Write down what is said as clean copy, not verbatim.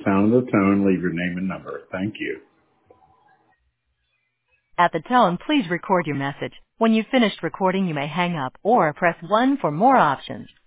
sound of the tone, leave your name and number. Thank you. At the tone, please record your message. When you've finished recording, you may hang up or press 1 for more options.